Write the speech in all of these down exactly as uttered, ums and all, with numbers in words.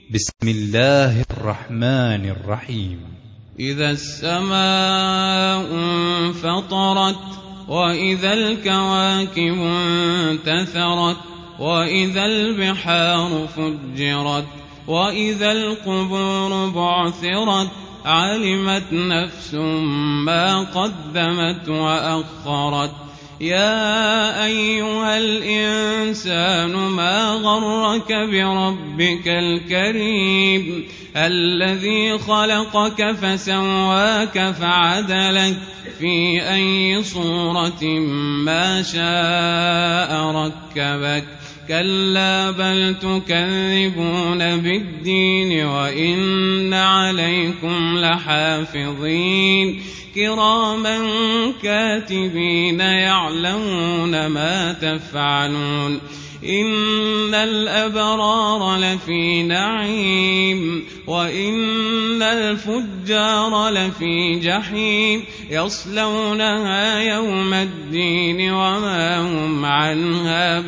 بسم الله الرحمن الرحيم. إذا السماء انفطرت وإذا الكواكب انتثرت وإذا البحار فجرت وإذا القبور بعثرت علمت نفس ما قدمت وأخرت. يا أيها الإنسان ما غرك بربك الكريم الذي خلقك فسواك فعدلك في أي صورة ما شاء ركبك. كلا بل تكذبون بالدين وإن عليكم لحافظين كراما كاتبين يعلمون ما تفعلون. إن الأبرار لفي نعيم وإن الفجار لفي جحيم يصلونها يوم الدين وما هم عنها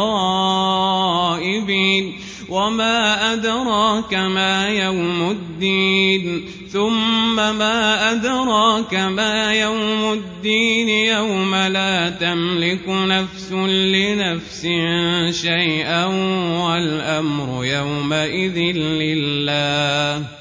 بغائبين. وما أدراك ما يوم الدين ثم ما أدراك ما يوم الدين يوم لا تملك نفس لنفس شيئا والأمر يومئذ لله.